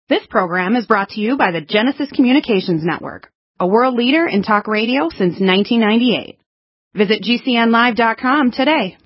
This program is brought to you by the Genesis Communications Network, a world leader in talk radio since 1998. Visit GCNlive.com today.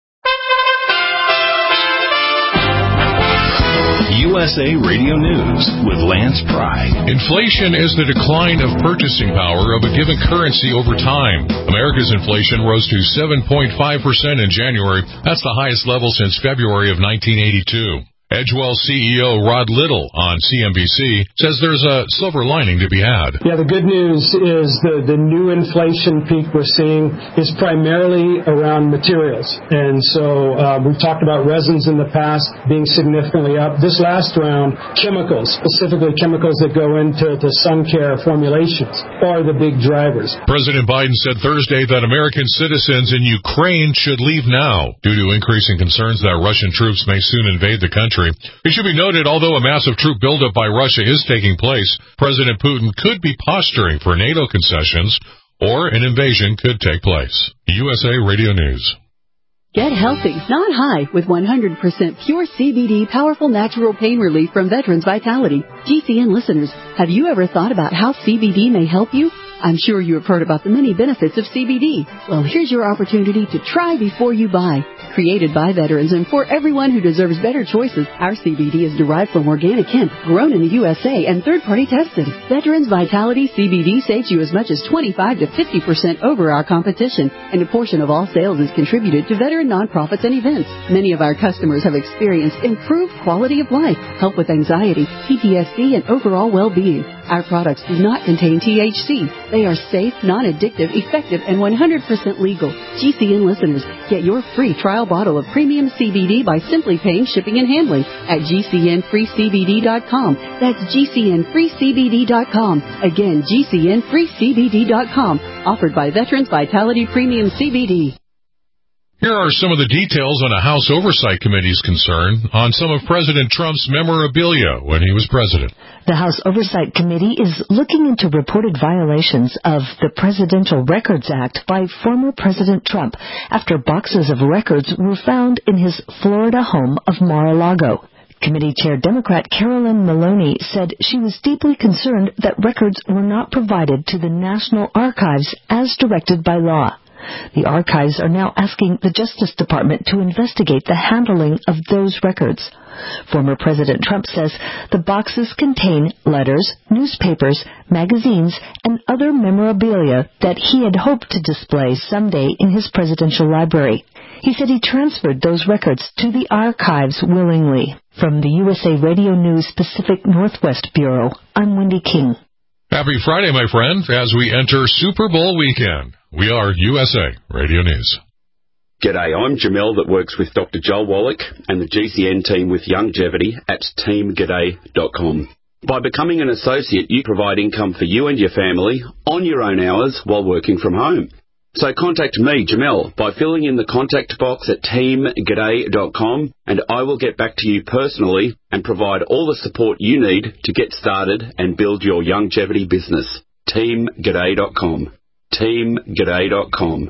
USA Radio News with Lance Pry. Inflation is the decline of purchasing power of a given currency over time. America's inflation rose to 7.5% in January. That's the highest level since February of 1982. Edgewell CEO Rod Little on CNBC says there's a silver lining to be had. Yeah, the good news is the new inflation peak we're seeing is primarily around materials. And so we've talked about resins in the past being significantly up. This last round, chemicals, specifically chemicals that go into the sun care formulations, are the big drivers. President Biden said Thursday that American citizens in Ukraine should leave now due to increasing concerns that Russian troops may soon invade the country. It should be noted, although a massive troop buildup by Russia is taking place, President Putin could be posturing for NATO concessions, or an invasion could take place. USA Radio News. Get healthy, not high, with 100% pure CBD powerful natural pain relief from Veterans Vitality. GCN listeners, have you ever thought about how CBD may help you? I'm sure you have heard about the many benefits of CBD. Well, here's your opportunity to try before you buy. Created by veterans and for everyone who deserves better choices, our CBD is derived from organic hemp, grown in the USA, and third-party tested. Veterans Vitality CBD saves you as much as 25 to 50% over our competition, and a portion of all sales is contributed to veteran nonprofits and events. Many of our customers have experienced improved quality of life, help with anxiety, PTSD, and overall well-being. Our products do not contain THC. They are safe, non-addictive, effective, and 100% legal. GCN listeners, get your free trial bottle of premium CBD by simply paying shipping and handling at GCNFreeCBD.com. That's GCNFreeCBD.com. Again, GCNFreeCBD.com. Offered by Veterans Vitality Premium CBD. Here are some of the details on a House Oversight Committee's concern on some of President Trump's memorabilia when he was president. The House Oversight Committee is looking into reported violations of the Presidential Records Act by former President Trump after boxes of records were found in his Florida home of Mar-a-Lago. Committee Chair Democrat Carolyn Maloney said she was deeply concerned that records were not provided to the National Archives as directed by law. The archives are now asking the Justice Department to investigate the handling of those records. Former President Trump says the boxes contain letters, newspapers, magazines, and other memorabilia that he had hoped to display someday in his presidential library. He said he transferred those records to the archives willingly. From the USA Radio News Pacific Northwest Bureau, I'm Wendy King. Happy Friday, my friend, as we enter Super Bowl weekend. We are USA Radio News. G'day, I'm Jamel that works with Dr. Joel Wallach and the GCN team with Longevity at teamg'day.com. By becoming an associate, you provide income for you and your family on your own hours while working from home. So contact me, Jamel, by filling in the contact box at teamg'day.com, and I will get back to you personally and provide all the support you need to get started and build your longevity business. teamg'day.com. teamg'day.com.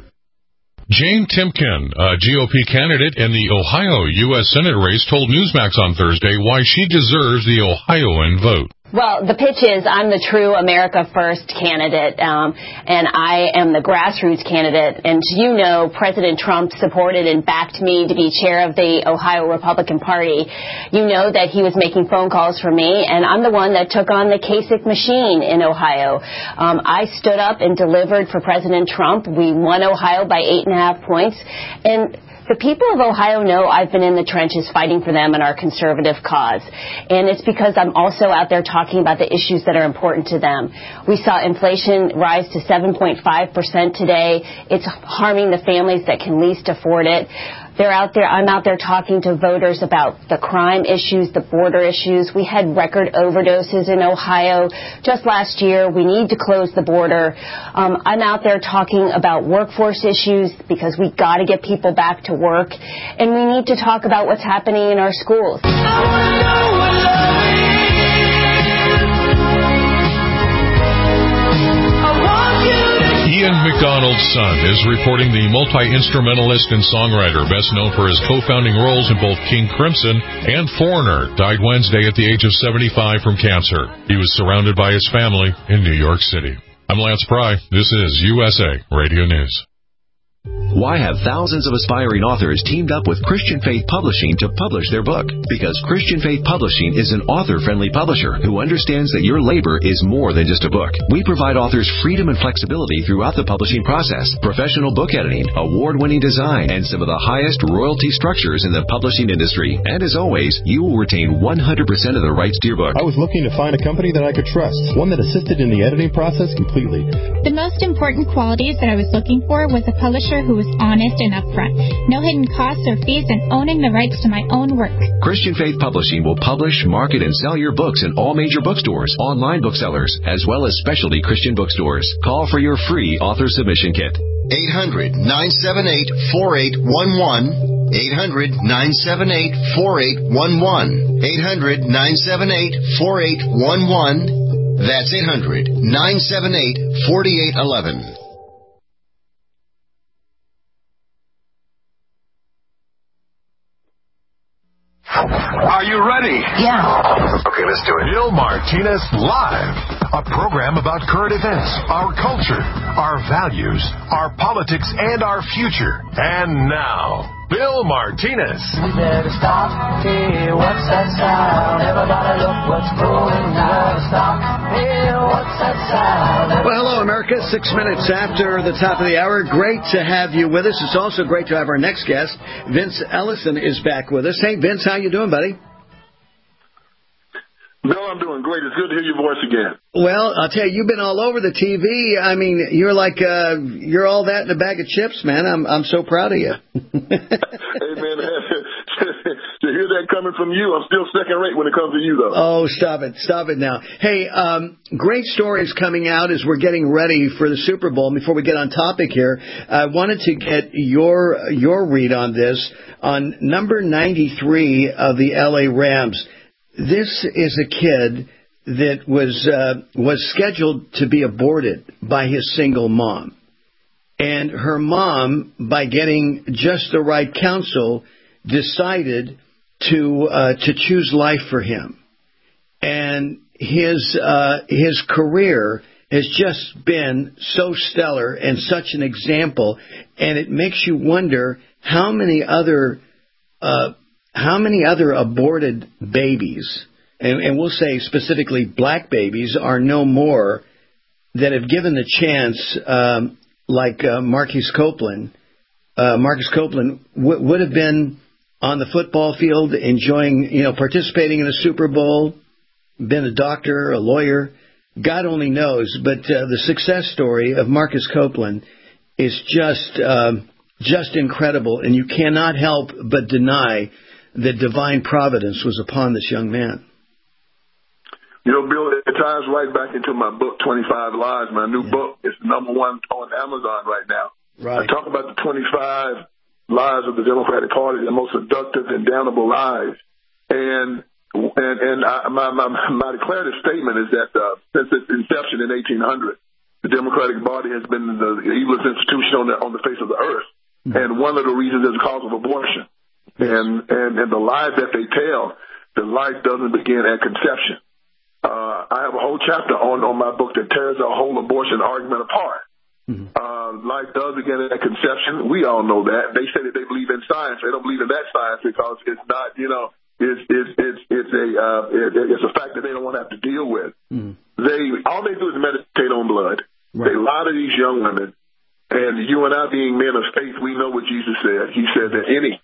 Jane Timken, a GOP candidate in the Ohio U.S. Senate race, told Newsmax on Thursday why she deserves the Ohioan vote. Well, the pitch is I'm the true America First candidate, and I am the grassroots candidate. And you know, President Trump supported and backed me to be chair of the Ohio Republican Party. You know that he was making phone calls for me, and I'm the one that took on the Kasich machine in Ohio. I stood up and delivered for President Trump. We won Ohio by 8.5 points, and the people of Ohio know I've been in the trenches fighting for them and our conservative cause. And it's because I'm also out there talking about the issues that are important to them. We saw inflation rise to 7.5% today. It's harming the families that can least afford it. I'm out there talking to voters about the crime issues, the border issues. We had record overdoses in Ohio just last year. We need to close the border. I'm out there talking about workforce issues because we got to get people back to work. And we need to talk about what's happening in our schools. Ian McDonald World Sun is reporting the multi-instrumentalist and songwriter, best known for his co-founding roles in both King Crimson and Foreigner, died Wednesday at the age of 75 from cancer. He was surrounded by his family in New York City. I'm Lance Pry. This is USA Radio News. Why have thousands of aspiring authors teamed up with Christian Faith Publishing to publish their book? Because Christian Faith Publishing is an author-friendly publisher who understands that your labor is more than just a book. We provide authors freedom and flexibility throughout the publishing process, professional book editing, award-winning design, and some of the highest royalty structures in the publishing industry. And as always, you will retain 100% of the rights to your book. I was looking to find a company that I could trust, one that assisted in the editing process completely. The most important qualities that I was looking for was a publisher who was honest and upfront, no hidden costs or fees, and owning the rights to my own work. Christian Faith Publishing will publish, market, and sell your books in all major bookstores, online booksellers, as well as specialty Christian bookstores. Call for your free author submission kit. 800-978-4811. 800-978-4811. 800-978-4811. That's 800-978-4811. Are you ready? Yeah. Okay, let's do it. Bill Martinez Live, a program about current events, our culture, our values, our politics, and our future. And now, Bill Martinez. We better stop. Hey, what's that sound? Everybody look what's going on. Stop. Hey, what's that sound? Well, hello, America. 6 minutes after the top of the hour. Great to have you with us. It's also great to have our next guest. Vince Ellison is back with us. Hey, Vince, how you doing, buddy? Bill, I'm doing great. It's good to hear your voice again. Well, I'll tell you, you've been all over the TV. I mean, you're like, you're all that in a bag of chips, man. I'm so proud of you. Hey, man, to hear that coming from you, I'm still second rate when it comes to you, though. Oh, stop it. Stop it now. Hey, great stories coming out as we're getting ready for the Super Bowl. Before we get on topic here, I wanted to get your read on this. On number 93 of the L.A. Rams, this is a kid that was scheduled to be aborted by his single mom. And her mom, by getting just the right counsel, decided to choose life for him. And his career has just been so stellar and such an example, and it makes you wonder how many other aborted babies, and we'll say specifically black babies, are no more that have given the chance, like Marquise Copeland. Marcus Copeland would have been on the football field enjoying, participating in a Super Bowl, been a doctor, a lawyer, God only knows. But the success story of Marcus Copeland is just incredible, and you cannot help but deny that divine providence was upon this young man. Bill, it ties right back into my book, 25 Lies. My new book is #1 on Amazon right now. Right. I talk about the 25 lies of the Democratic Party, the most seductive and damnable lies. And my declarative statement is that since its inception in 1800, the Democratic Party has been the evilest institution on the face of the earth. Mm-hmm. And one of the reasons is the cause of abortion. And the lies that they tell, the life doesn't begin at conception. I have a whole chapter on my book that tears the whole abortion argument apart. Mm-hmm. Life does begin at conception. We all know that. They say that they believe in science. They don't believe in that science because it's not, it's a fact that they don't want to have to deal with. Mm-hmm. All they do is meditate on blood. Right. They lie to these young women. And you and I, being men of faith, we know what Jesus said. He said that he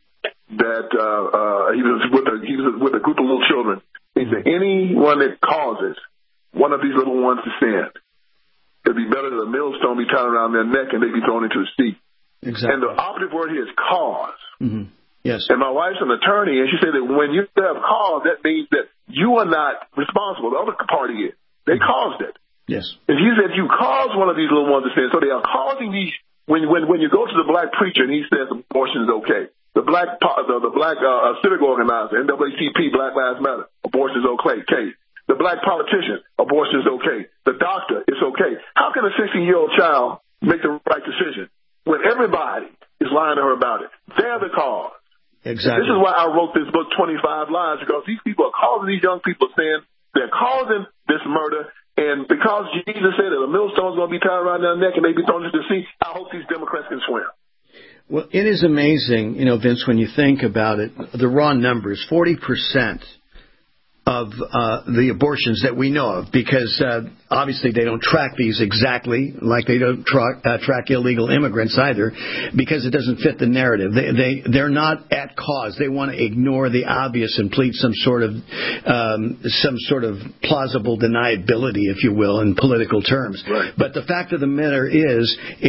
was with a group of little children. He said, anyone that causes one of these little ones to sin, it'd be better that a millstone be tied around their neck and they be thrown into the sea. Exactly. And the operative word here is cause. Mm-hmm. Yes. And my wife's an attorney, and she said that when you have cause, that means that you are not responsible. The other party is. They caused it. Yes. And he said you caused one of these little ones to sin. So they are causing these. When you go to the black preacher and he says abortion is okay, the black civic organizer, NAACP, Black Lives Matter, abortion is okay. The black politician, abortion is okay. The doctor, it's okay. How can a 16-year-old child make the right decision when everybody is lying to her about it. They're the cause. Exactly. This is why I wrote this book, 25 Lies, because these people are causing these young people sin. They're causing this murder. And because Jesus said that a millstone is going to be tied around their neck and they be thrown into the sea, I hope these Democrats can swim. Well, it is amazing, Vince, when you think about it, the raw numbers, 40% of the abortions that we know of, because obviously they don't track these exactly, like they don't track illegal immigrants either, because it doesn't fit the narrative. They're not at cause. They want to ignore the obvious and plead some sort of plausible deniability, if you will, in political terms. Right. But the fact of the matter is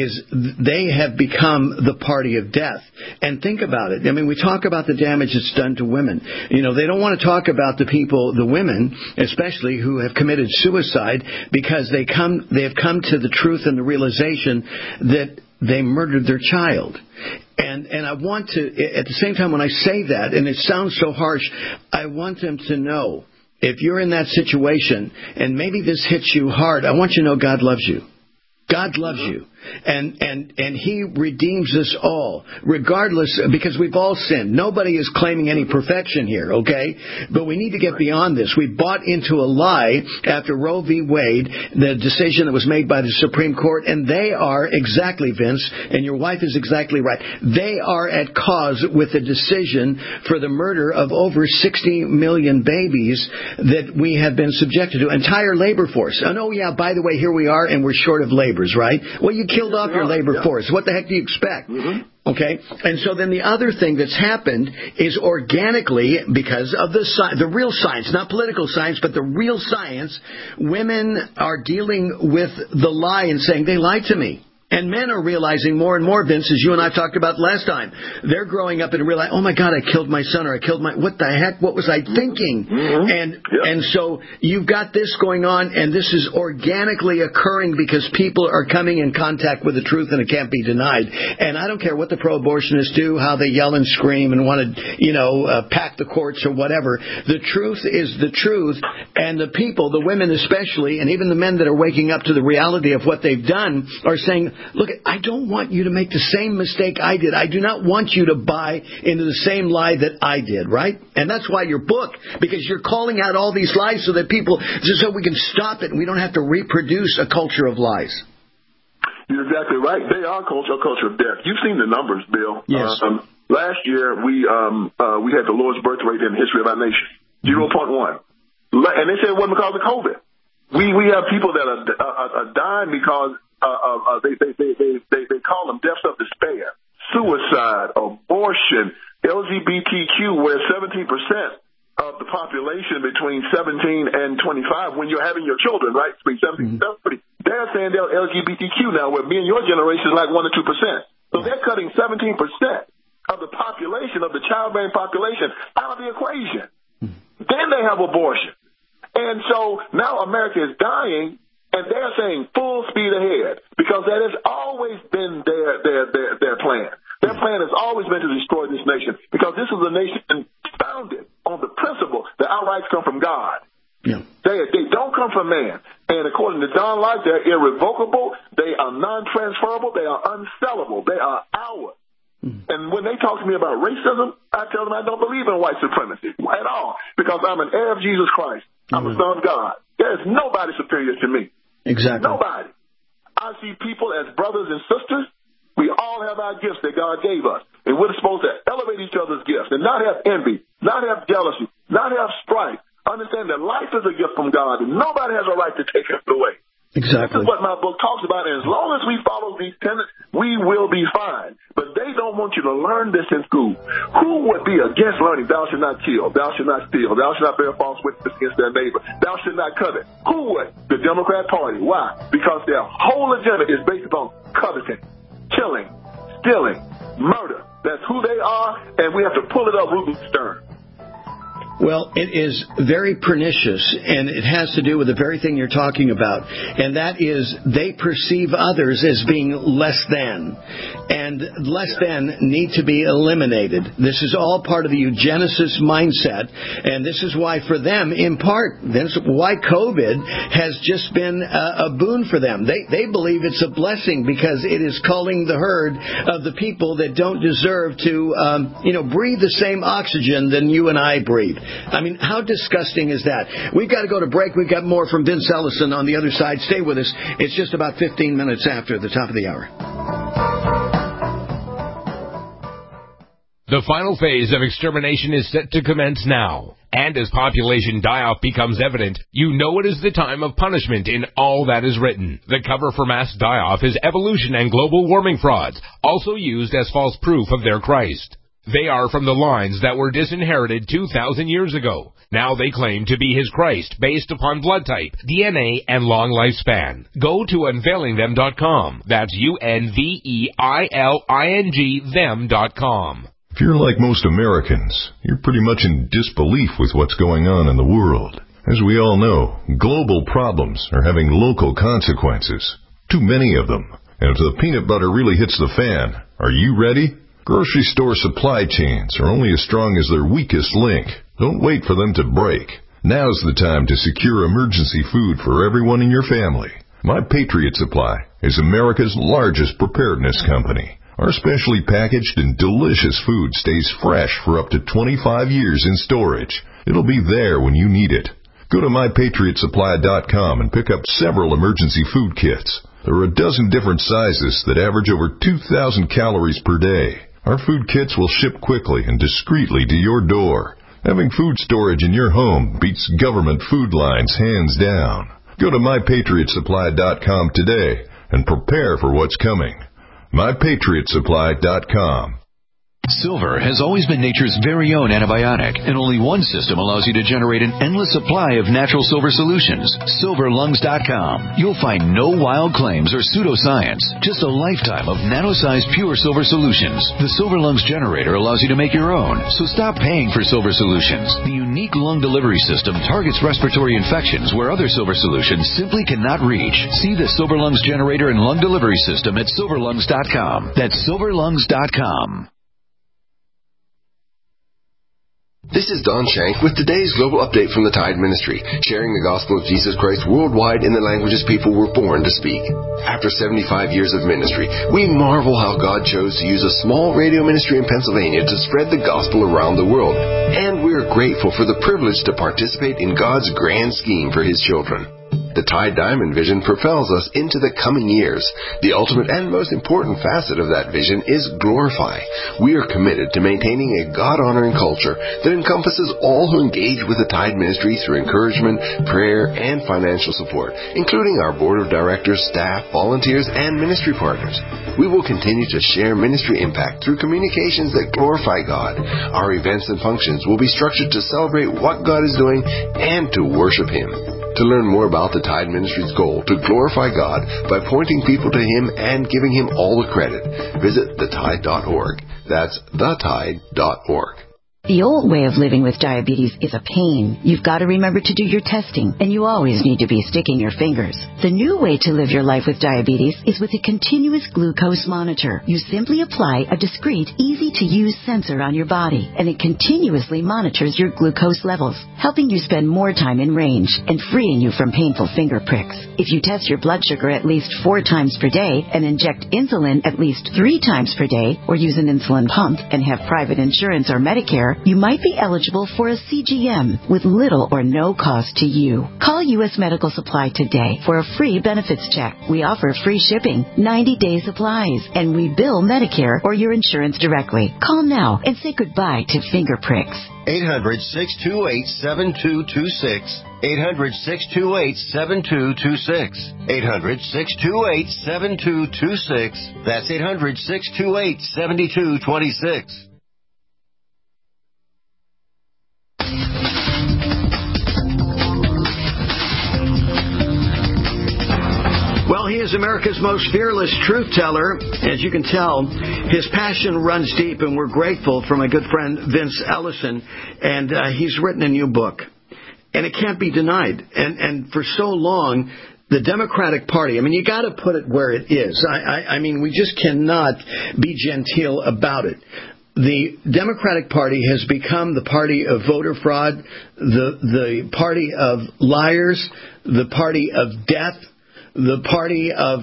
they have become the party of death. And think about it. I mean, we talk about the damage it's done to women. They don't want to talk about the women, especially, who have committed suicide because they have come to the truth and the realization that they murdered their child. And I want to, at the same time, when I say that, and it sounds so harsh, I want them to know, if you're in that situation, and maybe this hits you hard, I want you to know God loves you. God loves you. And He redeems us all, regardless, because we've all sinned. Nobody is claiming any perfection here, okay? But we need to get beyond this. We bought into a lie after Roe v. Wade, the decision that was made by the Supreme Court, and they are exactly, Vince, and your wife is exactly right, they are at cause with the decision for the murder of over 60 million babies that we have been subjected to. Entire labor force. And by the way, here we are, and we're short of laborers, right? Well, you killed off your labor force. What the heck do you expect? Mm-hmm. Okay? And so then the other thing that's happened is organically, because of the real science, not political science, but the real science, women are dealing with the lie and saying, they lied to me. And men are realizing more and more, Vince, as you and I talked about last time. They're growing up and realize, oh my God, I killed my son, or what the heck, what was I thinking? Mm-hmm. And so you've got this going on, and this is organically occurring because people are coming in contact with the truth, and it can't be denied. And I don't care what the pro-abortionists do, how they yell and scream and want to, pack the courts or whatever. The truth is the truth, and the people, the women especially, and even the men that are waking up to the reality of what they've done, are saying, look, I don't want you to make the same mistake I did. I do not want you to buy into the same lie that I did, right? And that's why your book, because you're calling out all these lies so that people, just so we can stop it and we don't have to reproduce a culture of lies. You're exactly right. They are a culture of death. You've seen the numbers, Bill. Yes. Last year, we had the lowest birth rate in the history of our nation, 0.1. And they said it wasn't because of COVID. We have people that are dying because they call them deaths of despair, suicide, abortion, LGBTQ, where 17% of the population between 17 and 25, when you're having your children, right, between 17 and 70, they're saying they're LGBTQ now, where me and your generation is like 1 or 2%. So they're cutting 17% of the population, of the childbearing population, out of the equation. Then they have abortion. And so now America is dying, and they're saying full speed ahead, because that has always been their plan. Their plan has always been to destroy this nation, because this is a nation founded on the principle that our rights come from God. Yeah. They don't come from man. And according to Don Locke, they're irrevocable, they are non-transferable, they are unsellable, they are ours. And when they talk to me about racism, I tell them I don't believe in white supremacy at all, because I'm an heir of Jesus Christ. I'm a son of God. There is nobody superior to me. Exactly. Nobody. I see people as brothers and sisters. We all have our gifts that God gave us, and we're supposed to elevate each other's gifts and not have envy, not have jealousy, not have strife. Understand that life is a gift from God, and nobody has a right to take it away. Exactly. This is what my book talks about, and as long as we follow these tenets, we will be fine. But they don't want you to learn this in school. Who would be against learning thou shalt not kill, thou shalt not steal, thou shalt not bear false witness against their neighbor, thou shalt not covet? Who would? The Democrat Party. Why? Because their whole agenda is based upon coveting, killing, stealing, murder. That's who they are, and we have to pull it up root and stern. Well, it is very pernicious, and it has to do with the very thing you're talking about, and that is they perceive others as being less than, and less than need to be eliminated. This is all part of the eugenicist mindset, and this is why for them, in part, that's why COVID has just been a boon for them. They believe it's a blessing because it is culling the herd of the people that don't deserve to, breathe the same oxygen than you and I breathe. I mean, how disgusting is that? We've got to go to break. We've got more from Vince Ellison on the other side. Stay with us. It's just about 15 minutes after the top of the hour. The final phase of extermination is set to commence now. And as population die-off becomes evident, you know it is the time of punishment in all that is written. The cover for mass die-off is evolution and global warming frauds, also used as false proof of their Christ. They are from the lines that were disinherited 2,000 years ago. Now they claim to be his Christ based upon blood type, DNA, and long lifespan. Go to unveilingthem.com. That's UNVEILING them.com. If you're like most Americans, you're pretty much in disbelief with what's going on in the world. As we all know, global problems are having local consequences. Too many of them. And if the peanut butter really hits the fan, are you ready? Grocery store supply chains are only as strong as their weakest link. Don't wait for them to break. Now's the time to secure emergency food for everyone in your family. My Patriot Supply is America's largest preparedness company. Our specially packaged and delicious food stays fresh for up to 25 years in storage. It'll be there when you need it. Go to MyPatriotSupply.com and pick up several emergency food kits. There are a dozen different sizes that average over 2,000 calories per day. Our food kits will ship quickly and discreetly to your door. Having food storage in your home beats government food lines hands down. Go to MyPatriotSupply.com today and prepare for what's coming. MyPatriotSupply.com. Silver has always been nature's very own antibiotic, and only one system allows you to generate an endless supply of natural silver solutions. SilverLungs.com. You'll find no wild claims or pseudoscience, just a lifetime of nano-sized pure silver solutions. The Silver Lungs generator allows you to make your own, so stop paying for silver solutions. The unique lung delivery system targets respiratory infections where other silver solutions simply cannot reach. See the Silver Lungs generator and lung delivery system at SilverLungs.com. That's SilverLungs.com. This is Don Shank with today's Global Update from the Tide Ministry, sharing the gospel of Jesus Christ worldwide in the languages people were born to speak. After 75 years of ministry, we marvel how God chose to use a small radio ministry in Pennsylvania to spread the gospel around the world. And we're grateful for the privilege to participate in God's grand scheme for His children. The Tide Diamond vision propels us into the coming years. The ultimate and most important facet of that vision is glorify. We are committed to maintaining a God-honoring culture that encompasses all who engage with the Tide ministry through encouragement, prayer, and financial support, including our board of directors, staff, volunteers, and ministry partners. We will continue to share ministry impact through communications that glorify God. Our events and functions will be structured to celebrate what God is doing and to worship Him. To learn more about the Tide Ministry's goal to glorify God by pointing people to Him and giving Him all the credit, visit thetide.org. That's thetide.org. The old way of living with diabetes is a pain. You've got to remember to do your testing, and you always need to be sticking your fingers. The new way to live your life with diabetes is with a continuous glucose monitor. You simply apply a discreet, easy-to-use sensor on your body, and it continuously monitors your glucose levels, helping you spend more time in range and freeing you from painful finger pricks. If you test your blood sugar at least 4 times per day and inject insulin at least 3 times per day, or use an insulin pump and have private insurance or Medicare, you might be eligible for a CGM with little or no cost to you. Call U.S. Medical Supply today for a free benefits check. We offer free shipping, 90-day supplies, and we bill Medicare or your insurance directly. Call now and say goodbye to finger pricks. 800-628-7226. 800-628-7226. 800-628-7226. That's 800-628-7226. Well, he is is America's most fearless truth teller. As you can tell, his passion runs deep, and we're grateful for my good friend Vince Ellison. And he's written a new book, and it can't be denied. And for so long, the Democratic Party, I mean, you got to put it where it is. I mean, we just cannot be genteel about it. The Democratic Party has become the party of voter fraud, the party of liars, the party of death, the party of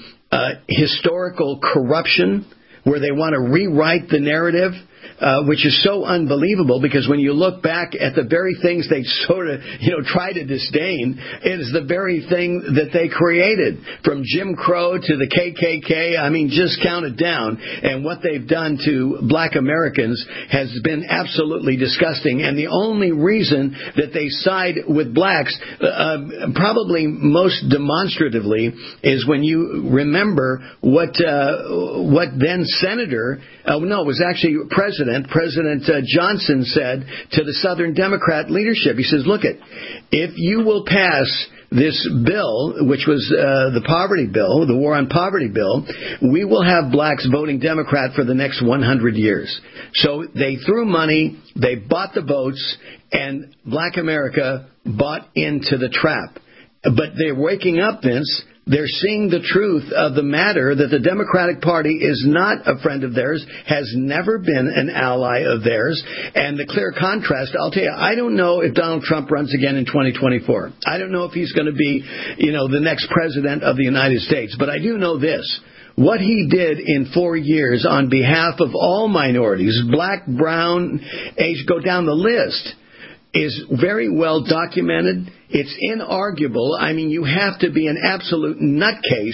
historical corruption, where they want to rewrite the narrative, which is so unbelievable, because when you look back at the very things they sort of, try to disdain, it is the very thing that they created, from Jim Crow to the KKK. I mean, just count it down. And what they've done to black Americans has been absolutely disgusting. And the only reason that they side with blacks, probably most demonstratively, is when you remember what then Senator, it was actually President Johnson said to the Southern Democrat leadership. He says, look, if you will pass this bill, which was the poverty bill, the war on poverty bill, we will have blacks voting Democrat for the next 100 years. So they threw money, they bought the votes, and black America bought into the trap. But they're waking up, Vince. They're seeing the truth of the matter, that the Democratic Party is not a friend of theirs, has never been an ally of theirs. And the clear contrast, I'll tell you, I don't know if Donald Trump runs again in 2024. I don't know if he's going to be, the next president of the United States. But I do know this. What he did in 4 years on behalf of all minorities, black, brown, age, go down the list, is very well documented. It's inarguable. I mean, you have to be an absolute nutcase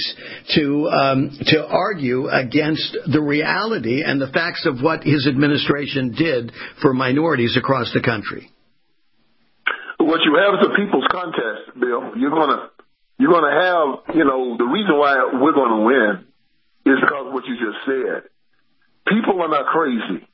to argue against the reality and the facts of what his administration did for minorities across the country. What you have is a people's contest, Bill. You're gonna have, the reason why we're gonna win is because of what you just said. People are not crazy.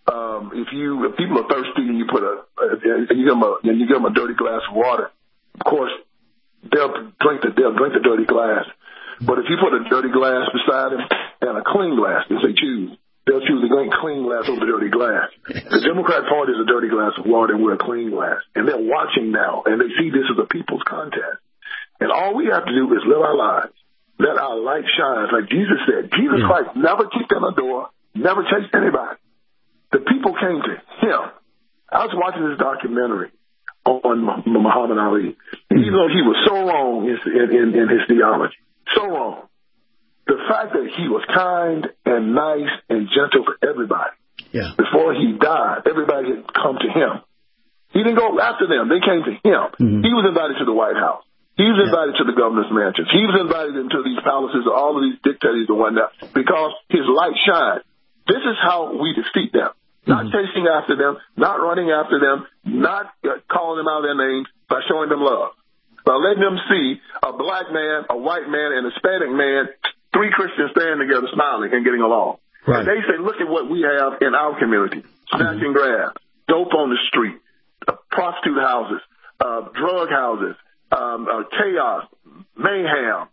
If people are thirsty and you give them a dirty glass of water, of course they'll drink the dirty glass. But if you put a dirty glass beside them and a clean glass, if they choose, they'll choose the clean glass over the dirty glass. The Democrat Party is a dirty glass of water, and we're a clean glass. And they're watching now, and they see this as a people's contest. And all we have to do is live our lives, let our light shine, like Jesus said. Jesus Christ never kicked on a door, never chased anybody. The people came to him. I was watching this documentary on Muhammad Ali. Even though he was so wrong in his theology, so wrong, the fact that he was kind and nice and gentle to everybody. Yeah. Before he died, everybody had come to him. He didn't go after them. They came to him. Mm-hmm. He was invited to the White House. He was invited to the governor's mansions. He was invited into these palaces, all of these dictators and whatnot, because his light shined. This is how we defeat them. Not chasing after them, not running after them, not calling them out their names, by showing them love. By letting them see a black man, a white man, and a Hispanic man, three Christians standing together smiling and getting along. Right. And they say, look at what we have in our community. Snatching grass, dope on the street, prostitute houses, drug houses, chaos, mayhem,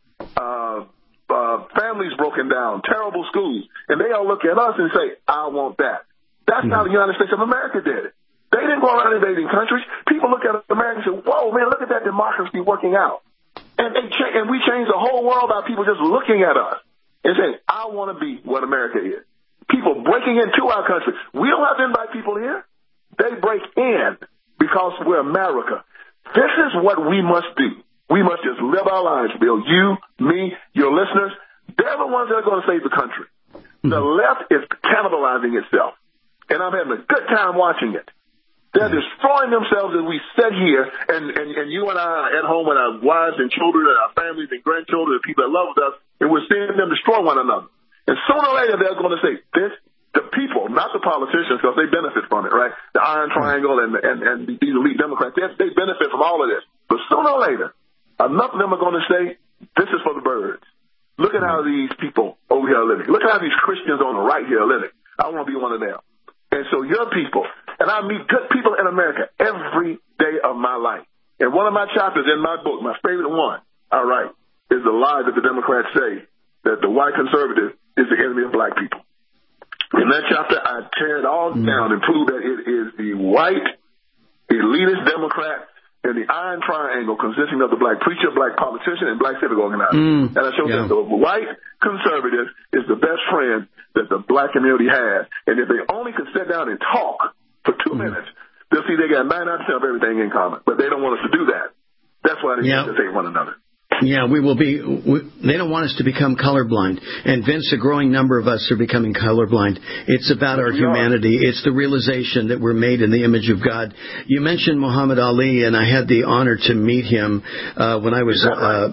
families broken down, terrible schools. And they all look at us and say, I want that. That's how the United States of America did it. They didn't go around invading countries. People look at America and say, whoa, man, look at that democracy working out. And we changed the whole world by people just looking at us and saying, I want to be what America is. People breaking into our country. We don't have to invite people here. They break in because we're America. This is what we must do. We must just live our lives, Bill. You, me, your listeners, they're the ones that are going to save the country. The left is cannibalizing itself. And I'm having a good time watching it. They're destroying themselves as we sit here, and you and I are at home with our wives and children and our families and grandchildren and people that love us, and we're seeing them destroy one another. And sooner or later, they're going to say, the people, not the politicians, because they benefit from it, right? The Iron Triangle and these elite Democrats, they benefit from all of this. But sooner or later, enough of them are going to say, this is for the birds. Look at how these people over here are living. Look at how these Christians on the right here are living. I want to be one of them. And so your people, and I meet good people in America every day of my life. And one of my chapters in my book, my favorite one, all right, is is the lie that the Democrats say, that the white conservative is the enemy of black people. In that chapter, I tear it all down and prove that it is the white elitist Democrat and the iron triangle consisting of the black preacher, black politician, and black civic organizer. And I show that the white conservative is the best friend that the black community has. And if they only could sit down and talk for 2 minutes, they'll see they got 99% of everything in common. But they don't want us to do that. That's why they hate one another. Yeah, they don't want us to become colorblind. And Vince, a growing number of us are becoming colorblind. It's about our humanity. It's the realization that we're made in the image of God. You mentioned Muhammad Ali, and I had the honor to meet him when I was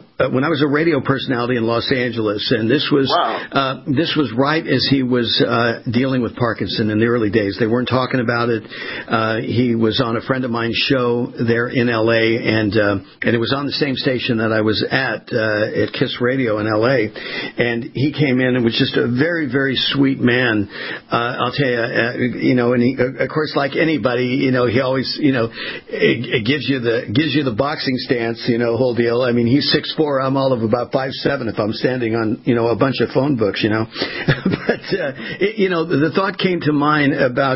a radio personality in Los Angeles. And this was right as he was dealing with Parkinson in the early days. They weren't talking about it. He was on a friend of mine's show there in L.A., and it was on the same station that I was at KISS Radio in L.A., and he came in and was just a very, very sweet man. I'll tell you, and he, of course, like anybody, he always, it gives you the boxing stance, whole deal. I mean, he's 6'4", I'm all of about 5'7" if I'm standing on, a bunch of phone books, But the thought came to mind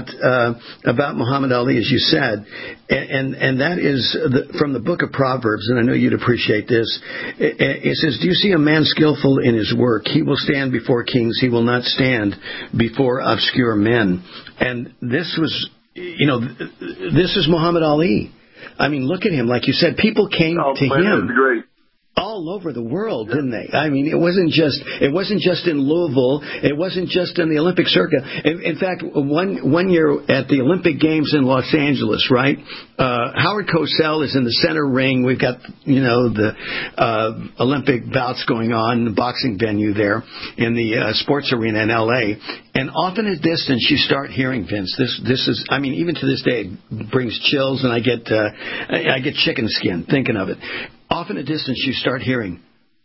about Muhammad Ali, as you said, and that is from the book of Proverbs, and I know you'd appreciate this. It says, "Do you see a man skillful in his work? He will stand before kings. He will not stand before obscure men." And this was, this is Muhammad Ali. I mean, look at him. Like you said, people came to him. That's great. All over the world, didn't they? I mean, it wasn't just in Louisville. It wasn't just in the Olympic circuit. In fact, one year at the Olympic Games in Los Angeles, right? Howard Cosell is in the center ring. We've got the Olympic bouts going on, the boxing venue there in the sports arena in L.A. And off in a distance, you start hearing, Vince. This is, I mean, even to this day, it brings chills, and I get chicken skin thinking of it. Off in a distance, you start hearing,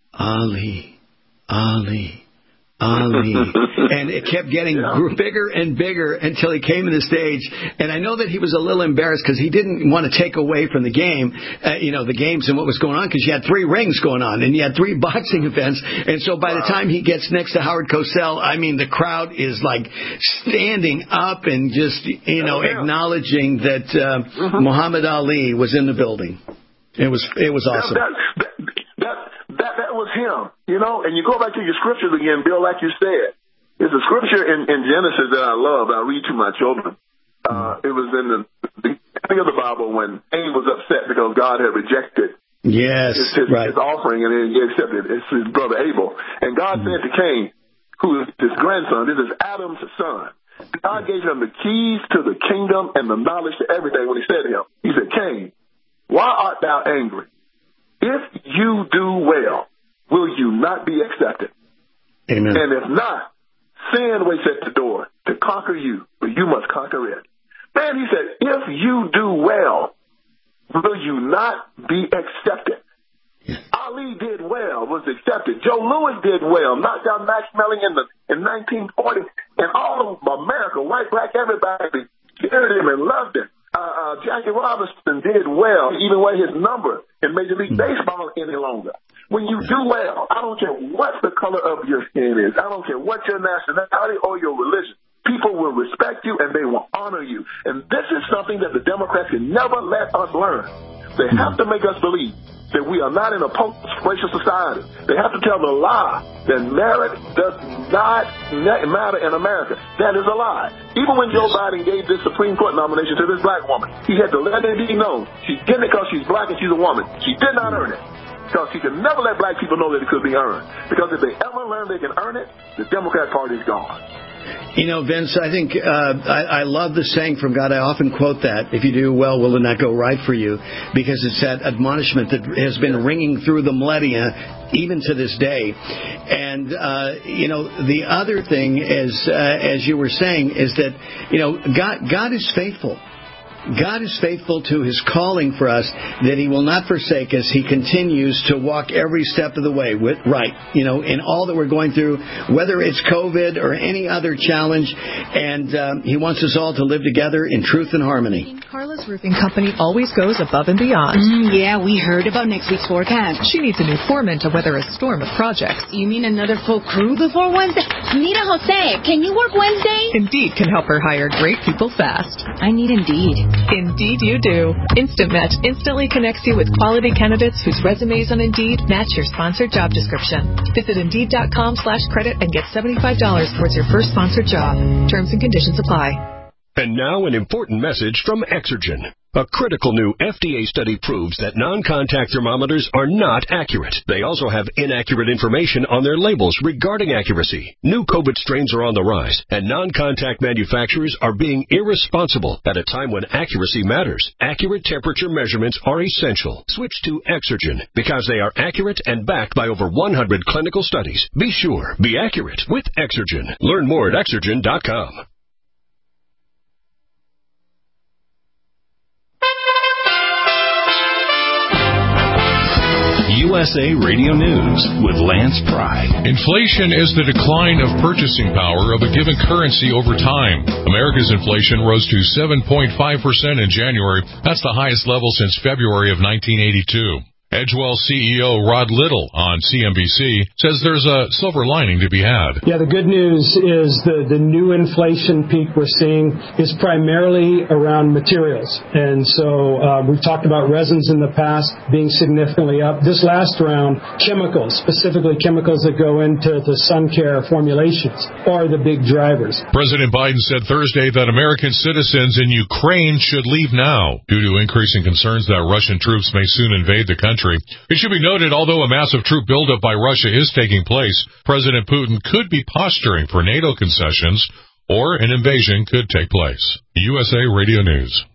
Ali, Ali, Ali. And it kept getting bigger and bigger until he came to the stage. And I know that he was a little embarrassed because he didn't want to take away from the game, the games and what was going on, because you had 3 rings going on and you had 3 boxing events. And so by the time he gets next to Howard Cosell, I mean, the crowd is like standing up and just, acknowledging that Muhammad Ali was in the building. It was awesome. That was him, and you go back to your scriptures again, Bill, like you said. There's a scripture in Genesis that I love. I read to my children. It was in the beginning of the Bible when Cain was upset because God had rejected his offering, and then he accepted it. It's his brother Abel. And God said to Cain, who is his grandson, this is Adam's son. God gave him the keys to the kingdom and the knowledge to everything when he said to him. He said, Cain, why art thou angry? If you do well, will you not be accepted? Amen. And if not, sin waits at the door to conquer you, but you must conquer it. Then he said, if you do well, will you not be accepted? Yeah. Ali did well, was accepted. Joe Louis did well, knocked out Max Melling in 1940, and all of America, white, black, everybody, feared him and loved him. Jackie Robinson did well, even wear his number in Major League Baseball any longer. When you do well, I don't care what the color of your skin is. I don't care what your nationality or your religion. People will respect you and they will honor you. And this is something that the Democrats can never let us learn. They have to make us believe that we are not in a post-racial society. They have to tell the lie that merit does not matter in America. That is a lie. Even when Joe Biden gave this Supreme Court nomination to this black woman, he had to let it be known she's getting it because she's black and she's a woman. She did not earn it. Because she can never let black people know that it could be earned. Because if they ever learn they can earn it, the Democrat Party is gone. Vince, I think I love the saying from God. I often quote that, if you do well, will it not go right for you? Because it's that admonishment that has been ringing through the millennia, even to this day. And, the other thing is, as you were saying, is that, God is faithful. God is faithful to his calling for us, that he will not forsake us. He continues to walk every step of the way, in all that we're going through, whether it's COVID or any other challenge. And he wants us all to live together in truth and harmony. Carla's Roofing Company always goes above and beyond. Yeah, we heard about next week's forecast. She needs a new foreman to weather a storm of projects. You mean another full crew before Wednesday? Nita Jose, can you work Wednesday? Indeed can help her hire great people fast. I need Indeed. Indeed you do. Instant Match instantly connects you with quality candidates whose resumes on Indeed match your sponsored job description. Visit Indeed.com/credit and get $75 towards your first sponsored job. Terms and conditions apply. And now an important message from Exergen. A critical new FDA study proves that non-contact thermometers are not accurate. They also have inaccurate information on their labels regarding accuracy. New COVID strains are on the rise, and non-contact manufacturers are being irresponsible at a time when accuracy matters. Accurate temperature measurements are essential. Switch to Exergen because they are accurate and backed by over 100 clinical studies. Be sure, be accurate with Exergen. Learn more at Exergen.com. USA Radio News with Lance Pry. Inflation is the decline of purchasing power of a given currency over time. America's inflation rose to 7.5% in January. That's the highest level since February of 1982. Edgewell CEO Rod Little on CNBC says there's a silver lining to be had. Yeah, the good news is the new inflation peak we're seeing is primarily around materials. And so we've talked about resins in the past being significantly up. This last round, chemicals, specifically chemicals that go into the sun care formulations, are the big drivers. President Biden said Thursday that American citizens in Ukraine should leave now due to increasing concerns that Russian troops may soon invade the country. It should be noted, although a massive troop buildup by Russia is taking place, President Putin could be posturing for NATO concessions, or an invasion could take place. USA Radio News.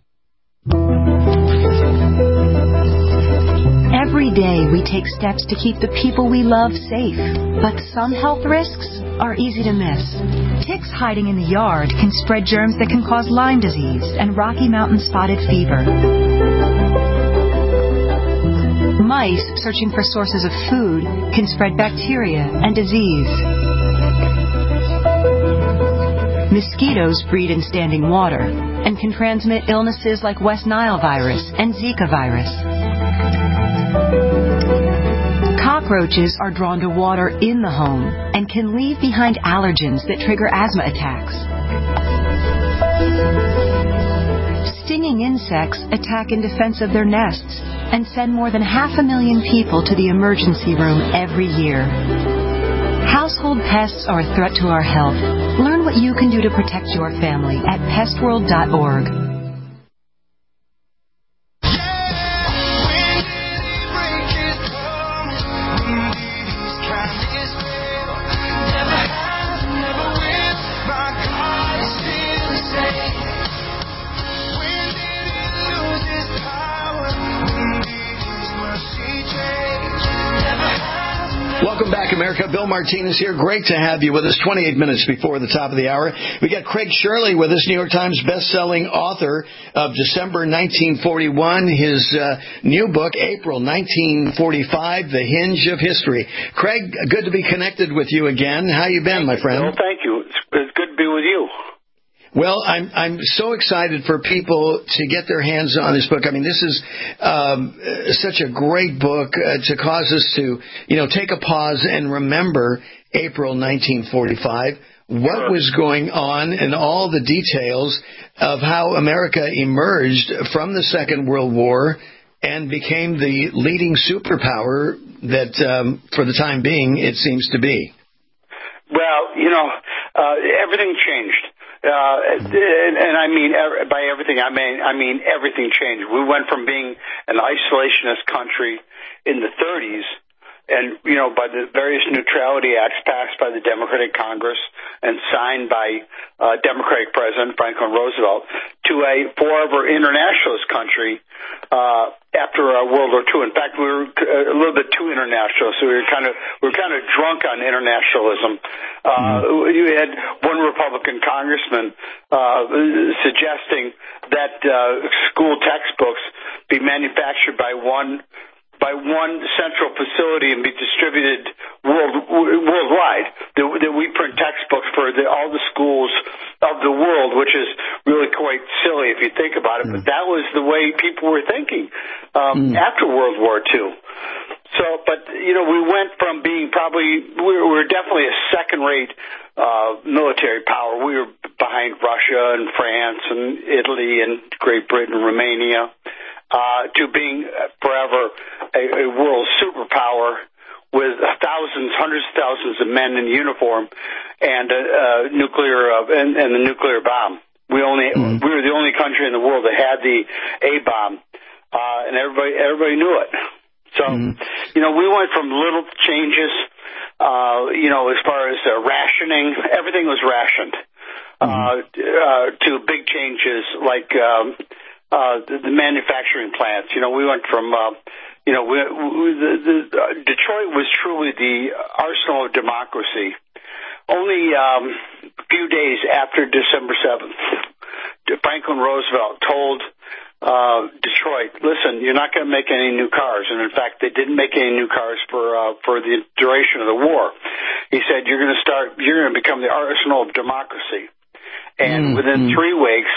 Every day we take steps to keep the people we love safe, but some health risks are easy to miss. Ticks hiding in the yard can spread germs that can cause Lyme disease and Rocky Mountain spotted fever. Mice searching for sources of food can spread bacteria and disease. Mosquitoes breed in standing water and can transmit illnesses like West Nile virus and Zika virus. Cockroaches are drawn to water in the home and can leave behind allergens that trigger asthma attacks. Stinging insects attack in defense of their nests and send more than 500,000 people to the emergency room every year. Household pests are a threat to our health. Learn what you can do to protect your family at pestworld.org. Welcome back, America. Bill Martinez here. Great to have you with us 28 minutes before the top of the hour. We got Craig Shirley with us, New York Times best-selling author of December 1941. His new book, April 1945, The Hinge of History. Craig, good to be connected with you again. How you been, my friend? Well, thank you. It's good to be with you. Well, I'm so excited for people to get their hands on this book. I mean, this is such a great book to cause us to, take a pause and remember April 1945, what was going on and all the details of how America emerged from the Second World War and became the leading superpower that, for the time being, it seems to be. Well, everything changed. And I mean, by everything, I mean everything changed. We went from being an isolationist country in the 30s and, by the various neutrality acts passed by the Democratic Congress and signed by Democratic President Franklin Roosevelt to a forever internationalist country after World War II. In fact, we were a little bit too international. So we were kind of drunk on internationalism. You had one Republican congressman suggesting that school textbooks be manufactured by one central facility and be distributed worldwide. That we print textbooks for all the schools of the world, which is really quite silly if you think about it. But that was the way people were thinking after World War II. So, but we went from being we were definitely a second-rate military power. We were behind Russia and France and Italy and Great Britain and Romania. To being forever a world superpower with hundreds of thousands of men in uniform and nuclear and the nuclear bomb. We were the only country in the world that had the A bomb, and everybody knew it. So we went from little changes, as far as rationing, everything was rationed, to big changes like the manufacturing plants. We went from, Detroit was truly the arsenal of democracy. Only a few days after December 7th, Franklin Roosevelt told Detroit, listen, you're not going to make any new cars. And in fact, they didn't make any new cars for the duration of the war. He said, you're going to become the arsenal of democracy. And within 3 weeks,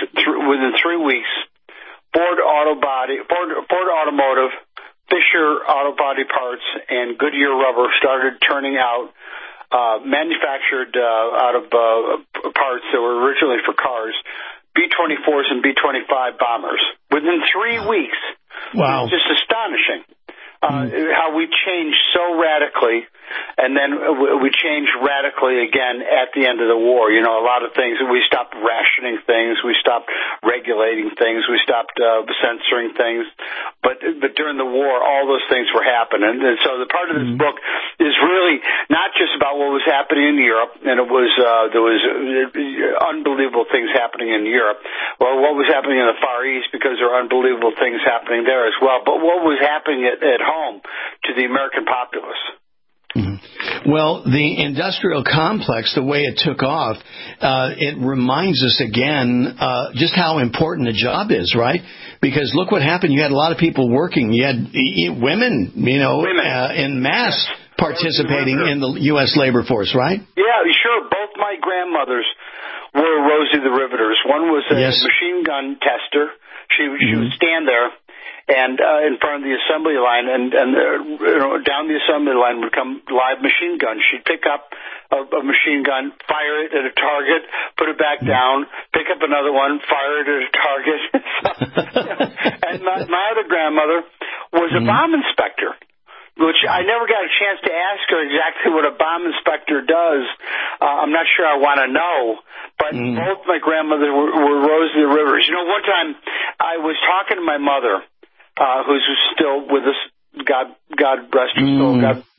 Ford Automotive, Fisher Auto Body Parts, and Goodyear Rubber started turning out manufactured out of parts that were originally for cars, B-24s and B-25 bombers. Within 3 weeks. Wow. It's just astonishing how we changed so radically, and then we changed radically again at the end of the war. A lot of things, we stopped rationing things, we stopped regulating things, we stopped censoring things, but during the war, all those things were happening. And so the part of this book is really not just about what was happening in Europe, and there was unbelievable things happening in Europe, or what was happening in the Far East, because there are unbelievable things happening there as well, but what was happening at home to the American populace. Well, the industrial complex, the way it took off, it reminds us again just how important the job is, right? Because look what happened. You had a lot of people working. You had women, in mass participating in the U.S. labor force, right? Yeah, sure. Both my grandmothers were Rosie the Riveters. One was a machine gun tester. She would stand there and in front of the assembly line, and down the assembly line would come live machine guns. She'd pick up a machine gun, fire it at a target, put it back down, pick up another one, fire it at a target. And my other grandmother was a bomb inspector, which I never got a chance to ask her exactly what a bomb inspector does. I'm not sure I want to know, but both my grandmothers were Rosie the Riveters. One time I was talking to my mother, who's still with us, God rest her soul.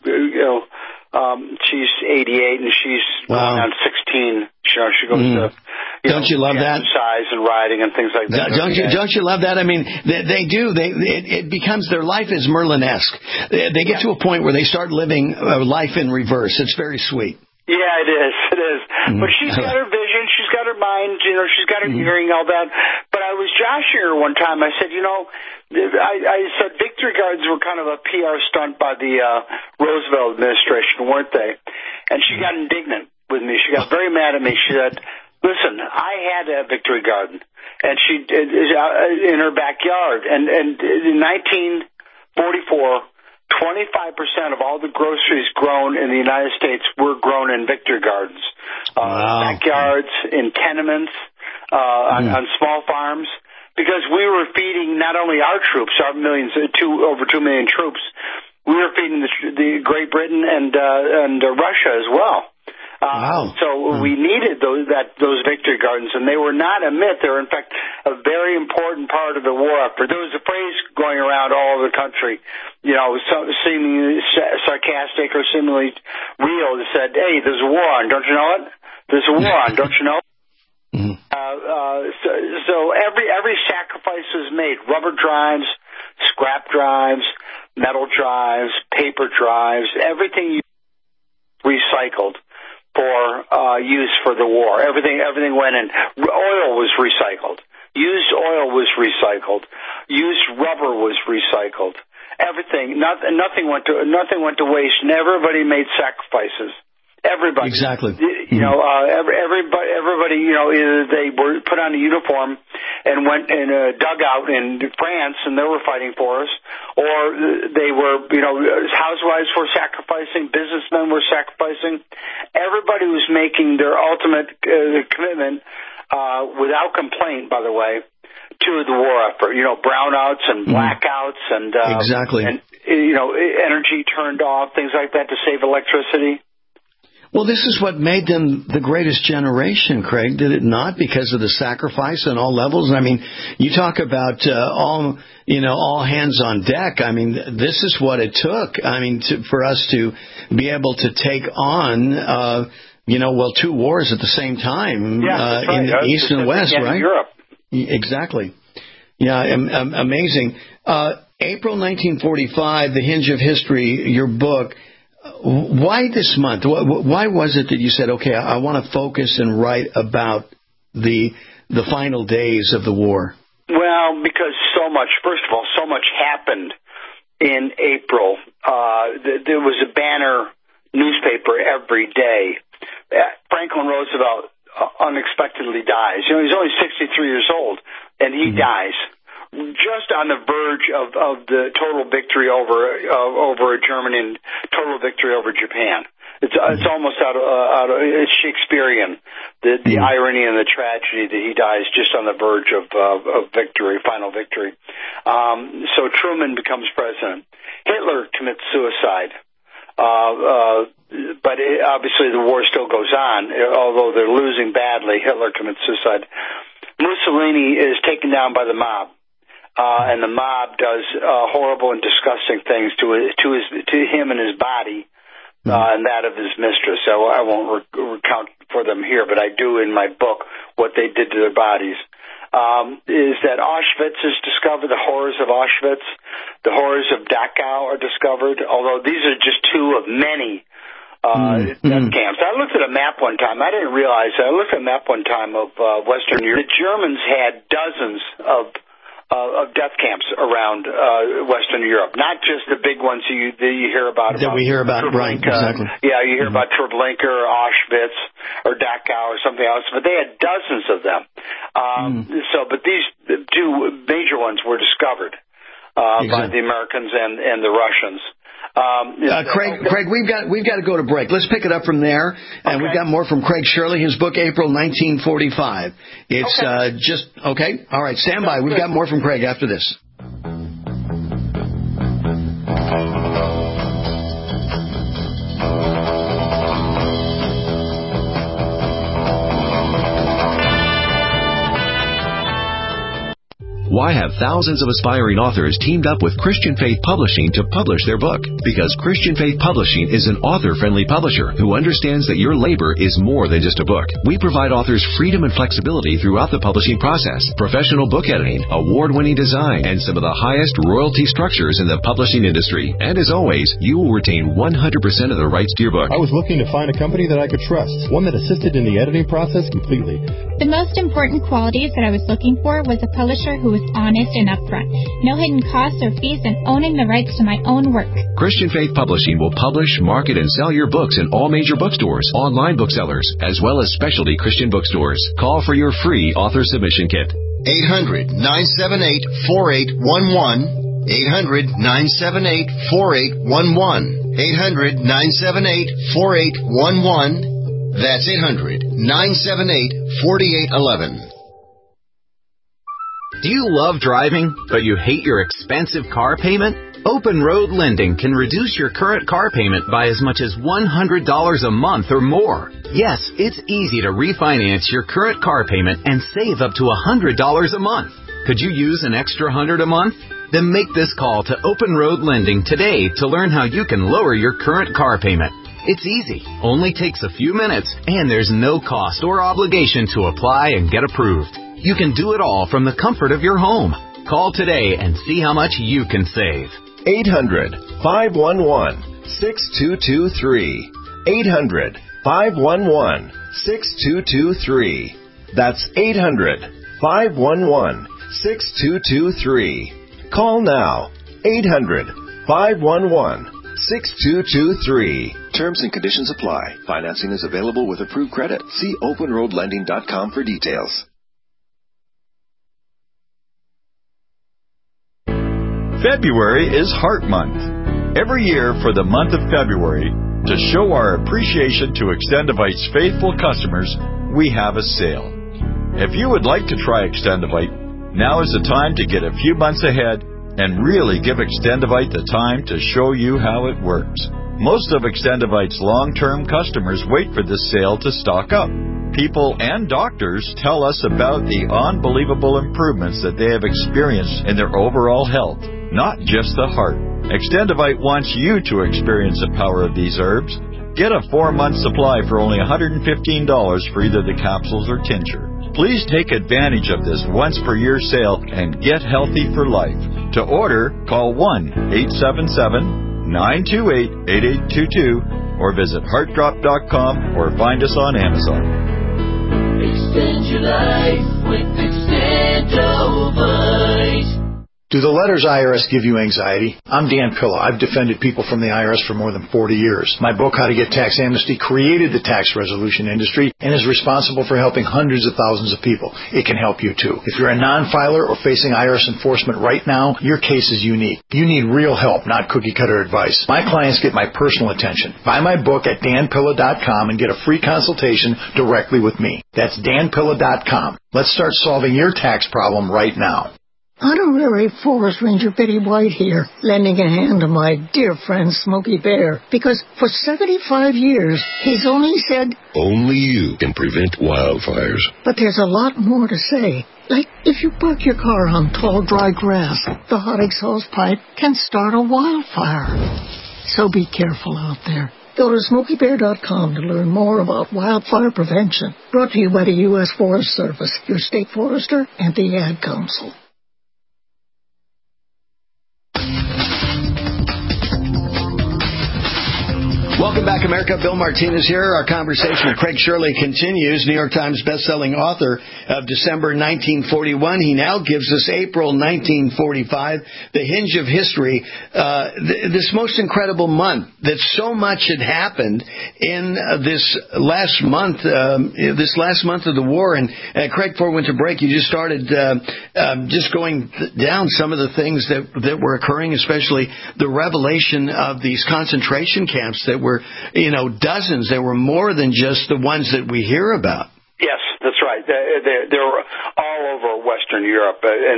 She's 88 and she's going on 16. She goes to don't you love that? Exercise and riding and things like that. Don't you love that? I mean, they do. It becomes, their life is Merlin-esque. They get to a point where they start living life in reverse. It's very sweet. Yeah, it is. But she's got her vision, she's got her mind, she's got her hearing, all that. But I was joshing her one time. I said, I said Victory Gardens were kind of a PR stunt by the Roosevelt administration, weren't they? And she got indignant with me. She got very mad at me. She said, listen, I had a Victory Garden, and she is in her backyard. And in 1944, 25% of all the groceries grown in the United States were grown in Victory Gardens. Backyards, in tenements, on small farms, because we were feeding not only our troops, our over 2 million troops, we were feeding the Great Britain and Russia as well. So we needed those Victory Gardens, and they were not a myth. They were, in fact, a very important part of the war effort. There was a phrase going around all over the country, seemingly sarcastic or seemingly real, that said, hey, there's a war on, don't you know it? There's a war on, don't you know? So every sacrifice was made. Rubber drives, scrap drives, metal drives, paper drives, everything recycled for use for the war. Everything went in. Oil was recycled. Used oil was recycled. Used rubber was recycled. Everything. Nothing went to waste, and everybody made sacrifices. Everybody. Exactly. Everybody, either they were put on a uniform and went in a dugout in France and they were fighting for us, or they were, housewives were sacrificing, businessmen were sacrificing. Everybody was making their ultimate commitment, without complaint, by the way, to the war effort. Brownouts and blackouts and, exactly. And, energy turned off, things like that to save electricity. Well, this is what made them the greatest generation, Craig, did it not? Because of the sacrifice on all levels. I mean, you talk about all hands on deck. I mean, this is what it took. I mean, for us to be able to take on, 2 wars at the same time in the East and West, right? Europe. Exactly. Yeah, amazing. April 1945, The Hinge of History, your book. Why this month? Why was it that you said, okay, I want to focus and write about the final days of the war? Well, because so much happened in April. There was a banner newspaper every day. Franklin Roosevelt unexpectedly dies. He's only 63 years old, and he dies. Just on the verge of the total victory over Germany and total victory over Japan. It's almost out of it's Shakespearean, the irony and the tragedy that he dies just on the verge of victory, final victory. So Truman becomes president. Hitler commits suicide. But obviously the war still goes on, although they're losing badly. Hitler commits suicide. Mussolini is taken down by the mob. And the mob does horrible and disgusting things to him and his body, and that of his mistress. So I won't recount for them here, but I do in my book what they did to their bodies. Is that Auschwitz is discovered, the horrors of Auschwitz, the horrors of Dachau are discovered, although these are just 2 of many death camps. I looked at a map one time. I didn't realize that. I looked at a map one time of Western Europe. The Germans had dozens of death camps around Western Europe, not just the big ones that you hear about. That we hear about, right? Exactly. Yeah, you hear about Treblinka or Auschwitz or Dachau or something else, but they had dozens of them. But these 2 major ones were discovered by the Americans and the Russians. Craig, we've got to go to break. Let's pick it up from there, and we've got more from Craig Shirley. His book, April 1945. It's just okay. All right, stand by. We've got more from Craig after this. Why have thousands of aspiring authors teamed up with Christian Faith Publishing to publish their book? Because Christian Faith Publishing is an author-friendly publisher who understands that your labor is more than just a book. We provide authors freedom and flexibility throughout the publishing process, professional book editing, award-winning design, and some of the highest royalty structures in the publishing industry. And as always, you will retain 100% of the rights to your book. I was looking to find a company that I could trust, one that assisted in the editing process completely. The most important qualities that I was looking for was a publisher who was honest and upfront, no hidden costs or fees, and owning the rights to my own work. Christian Faith Publishing will publish, market, and sell your books in all major bookstores, online booksellers, as well as specialty Christian bookstores. Call for your free author submission kit. 800-978-4811. 800-978-4811. 800-978-4811. That's 800-978-4811. Do you love driving, but you hate your expensive car payment? Open Road Lending can reduce your current car payment by as much as $100 a month or more. Yes, it's easy to refinance your current car payment and save up to $100 a month. Could you use an extra $100 a month? Then make this call to Open Road Lending today to learn how you can lower your current car payment. It's easy, only takes a few minutes, and there's no cost or obligation to apply and get approved. You can do it all from the comfort of your home. Call today and see how much you can save. 800-511-6223. 800-511-6223. That's 800-511-6223. Call now. 800-511-6223. Terms and conditions apply. Financing is available with approved credit. See openroadlending.com for details. February is Heart Month. Every year for the month of February, to show our appreciation to Extendivite's faithful customers, we have a sale. If you would like to try Extendivite, now is the time to get a few months ahead and really give Extendivite the time to show you how it works. Most of Extendivite's long-term customers wait for this sale to stock up. People and doctors tell us about the unbelievable improvements that they have experienced in their overall health, not just the heart. Extendivite wants you to experience the power of these herbs. Get a 4-month supply for only $115 for either the capsules or tincture. Please take advantage of this once-per-year sale and get healthy for life. To order, call 1-877-928-8822 or visit heartdrop.com or find us on Amazon. Extend your life with Extendivite. Do the letters IRS give you anxiety? I'm Dan Pilla. I've defended people from the IRS for more than 40 years. My book, How to Get Tax Amnesty, created the tax resolution industry and is responsible for helping hundreds of thousands of people. It can help you, too. If you're a non-filer or facing IRS enforcement right now, your case is unique. You need real help, not cookie-cutter advice. My clients get my personal attention. Buy my book at danpilla.com and get a free consultation directly with me. That's danpilla.com. Let's start solving your tax problem right now. Honorary Forest Ranger Betty White here, lending a hand to my dear friend Smokey Bear, because for 75 years, he's only said, only you can prevent wildfires. But there's a lot more to say. Like, if you park your car on tall, dry grass, the hot exhaust pipe can start a wildfire. So be careful out there. Go to SmokeyBear.com to learn more about wildfire prevention. Brought to you by the U.S. Forest Service, your state forester, and the Ad Council. Welcome back, America. Bill Martinez here. Our conversation with Craig Shirley continues. New York Times bestselling author of December 1941. He now gives us April 1945, the hinge of history. This most incredible month that so much had happened in this last month of the war. And Craig, before we went to break, you just started just going down some of the things that were occurring, especially the revelation of these concentration camps that were, dozens. There were more than just the ones that we hear about. Yes, that's right. They're all over Western Europe, and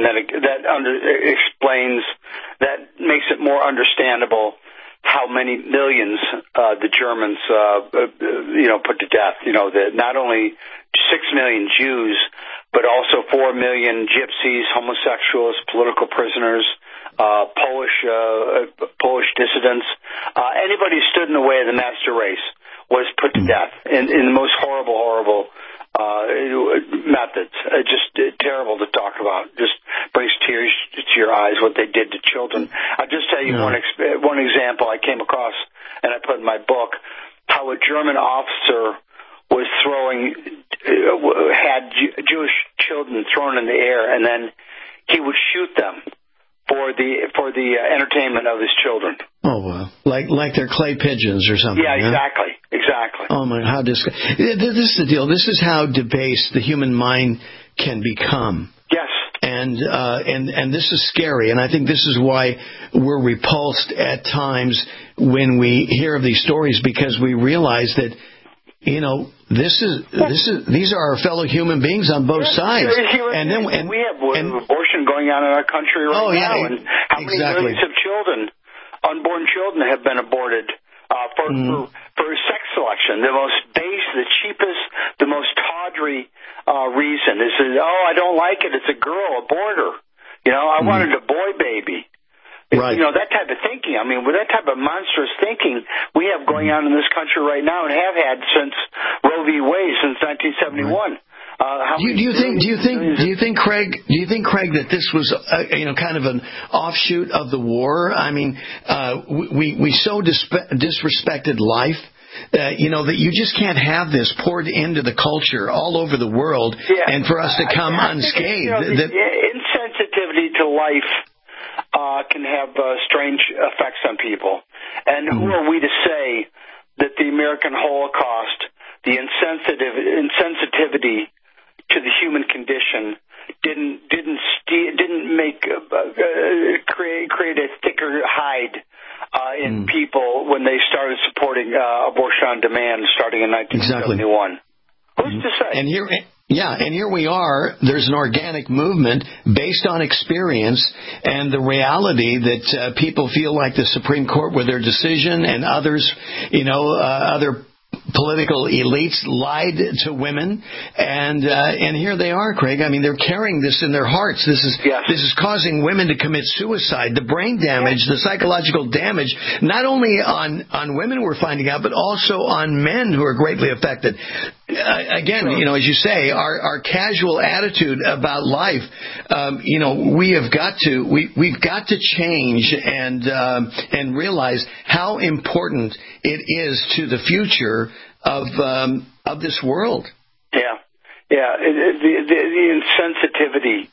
that makes it more understandable how many millions the Germans put to death. That not only 6 million Jews, but also 4 million gypsies, homosexuals, political prisoners, Polish dissidents. Anybody who stood in the way of the master race was put to death in the most horrible methods. Just terrible to talk about. Just brings tears to your eyes what they did to children. I'll just tell you one example I came across, and I put in my book, how a German officer was had Jewish children thrown in the air, and then he would shoot them for the entertainment of his children. Oh, wow. Like they're clay pigeons or something. Yeah, exactly. Exactly. Oh, my, how this is the deal. This is how debased the human mind can become. Yes. And this is scary, and I think this is why we're repulsed at times when we hear of these stories, because we realize that, these are our fellow human beings on both sides. And we have abortion going on in our country right now, and how many millions of unborn children have been aborted for sex selection? The most base, the cheapest, the most tawdry reason is that, I don't like it. It's a girl, abort her. I wanted a boy baby. Right. That type of thinking. I mean, with that type of monstrous thinking we have going on in this country right now and have had since Roe v. Wade, since 1971. Right. Do you think, Craig, that this was kind of an offshoot of the war? I mean, we so disrespected life. That you just can't have this poured into the culture all over the world, and for us to come unscathed. The insensitivity to life can have strange effects on people. And who are we to say that the American Holocaust, the insensitivity to the human condition, didn't create a thicker hide in people when they started supporting abortion on demand starting in 1971. Who's to say? And here we are. There's an organic movement based on experience and the reality that people feel like the Supreme Court with their decision and others, other political elites lied to women, and here they are, Craig. I mean, they're carrying this in their hearts. This is causing women to commit suicide. The brain damage, the psychological damage, not only on women we're finding out, but also on men who are greatly affected. Again, as you say, our casual attitude about life, we've got to change and realize how important it is to the future of this world. Yeah. The insensitivity,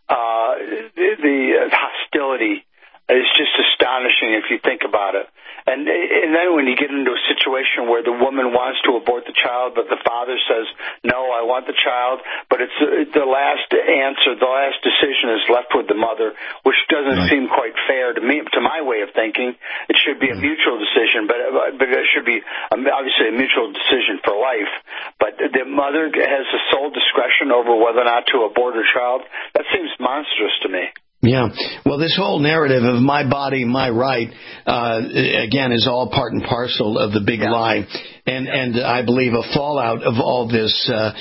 the hostility is just astonishing if you think about it. And then when you get into a situation where the woman wants to abort the child, but the father says, no, I want the child, but it's the last answer, the last decision is left with the mother, which doesn't seem quite fair to me, to my way of thinking. It should be a mutual decision, but it should be obviously a mutual decision for life. But the mother has the sole discretion over whether or not to abort her child. That seems monstrous to me. Yeah. Well, this whole narrative of my body, my right, again, is all part and parcel of the big lie. And I believe a fallout of all this,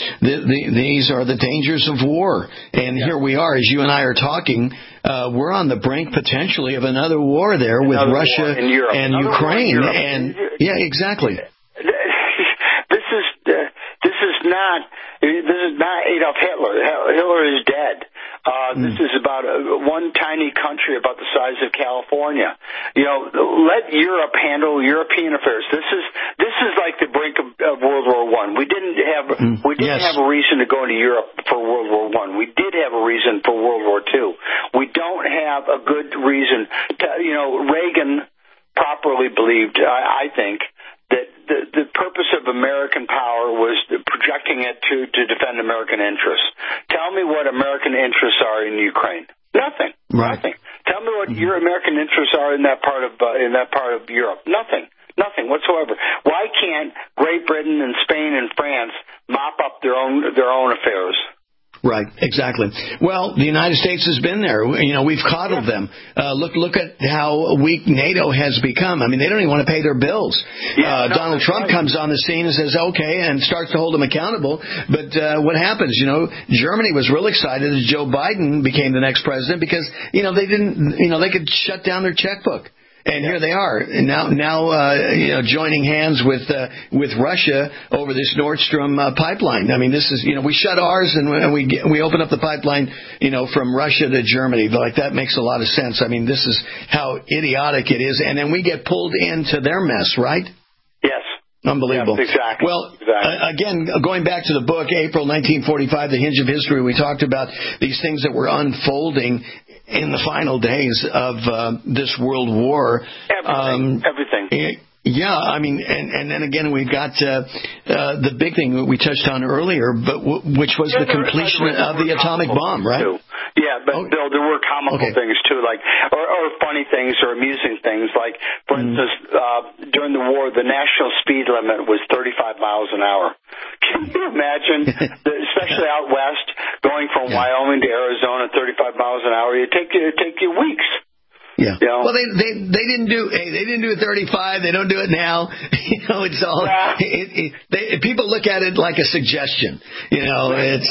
these are the dangers of war. And here we are, as you and I are talking, we're on the brink potentially of another war there with Russia and Ukraine. And exactly. This is not Adolf Hitler. Hitler is dead. This is about one tiny country about the size of California. Let Europe handle European affairs. This is like the brink of World War I. We didn't have a reason to go into Europe for World War I. We did have a reason for World War II. We don't have a good reason to, Reagan properly believed, I think, that the purpose of American power was projecting it to defend American interests. Tell me what American interests are in Ukraine. Nothing. Right. Nothing. Tell me what your American interests are in that part of Europe. Nothing. Nothing whatsoever. Why can't Great Britain and Spain and France mop up their own affairs? Right, exactly. Well, the United States has been there. We've coddled them. Look at how weak NATO has become. I mean, they don't even want to pay their bills. Donald Trump comes on the scene and says, okay, and starts to hold them accountable. But what happens? Germany was real excited as Joe Biden became the next president because, they could shut down their checkbook. And here they are, and now joining hands with Russia over this Nord Stream pipeline. I mean, this is we shut ours and we open up the pipeline from Russia to Germany. Like, that makes a lot of sense. I mean, this is how idiotic it is, and then we get pulled into their mess, right? Yes. Unbelievable. Yes, exactly. Well, again, going back to the book, April 1945, The Hinge of History, we talked about these things that were unfolding in the final days of this world war. Everything. Yeah, I mean, and then again, we've got the big thing that we touched on earlier, but which was the completion of the atomic bomb, right? Too. Yeah, but Bill, there were comical things too, like or funny things or amusing things. Like, for instance, during the war, the national speed limit was 35 miles an hour. Can you imagine, especially out west, going from Wyoming to Arizona, 35 miles an hour? It'd take you weeks. Yeah. Well, they didn't do it 35. They don't do it now. It's all people look at it like a suggestion. It's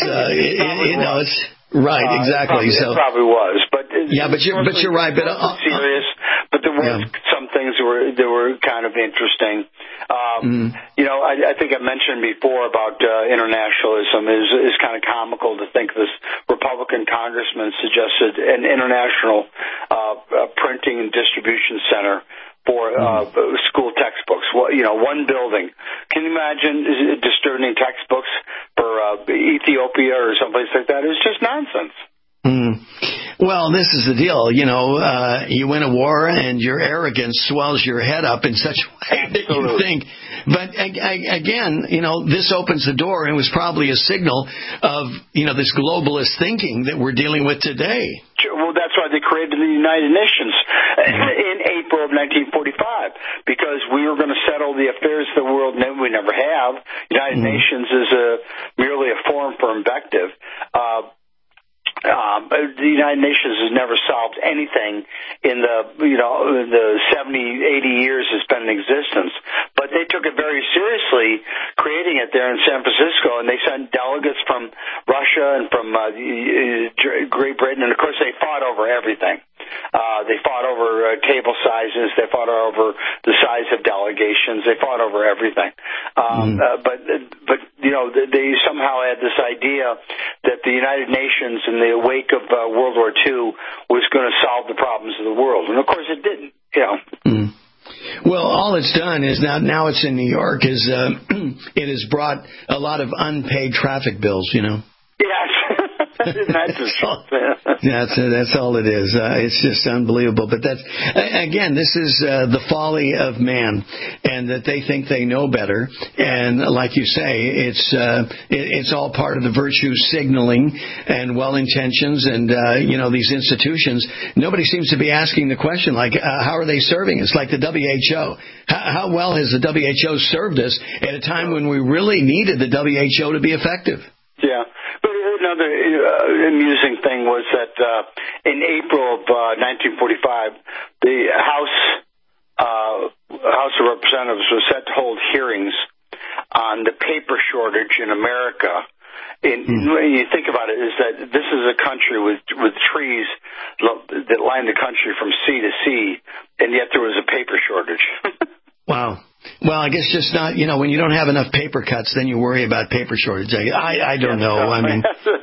right, exactly. It probably was, but but you're right. But serious. But there were some things that were kind of interesting. You know, I think I mentioned before about internationalism is kind of comical to think this Republican congressman suggested an international printing and distribution center for school textbooks. Well, you know, one building. Can you imagine distributing textbooks for Ethiopia or someplace like that? It's just nonsense. Well, this is the deal. You know, you win a war and your arrogance swells your head up in such a way that you think. But again, you know, this opens the door, and it was probably a signal of, you know, this globalist thinking that we're dealing with today. Well, that's why they created the United Nations in April of 1945, because we were going to settle the affairs of the world, and we never have. United Nations is merely a forum for invective. The United Nations has never solved anything in the 70, 80 years it's been in existence. But they took it very seriously, creating it there in San Francisco, and they sent delegates from Russia and from Great Britain, and of course they fought over everything. They fought over table sizes. They fought over the size of delegations. They fought over everything. But you know, they somehow had this idea that the United Nations, in the wake of World War II, was going to solve the problems of the world, and of course it didn't. You know. Well, all it's done is now it's in New York. It has brought a lot of unpaid traffic bills. You know. Yes. That's all it is. It's just unbelievable. But that's, again, this is the folly of man, and that they think they know better. And like you say, it's all part of the virtue signaling and well intentions, and you know, these institutions. Nobody seems to be asking the question like, how are they serving us? Like the WHO. How well has the WHO served us at a time when we really needed the WHO to be effective? Yeah. But another amusing thing was that in April of 1945, the House of Representatives was set to hold hearings on the paper shortage in America. When you think about it, is that this is a country with trees that line the country from sea to sea, and yet there was a paper shortage. Wow. Well, I guess just not, you know, when you don't have enough paper cuts, then you worry about paper shortage. I don't know. I mean,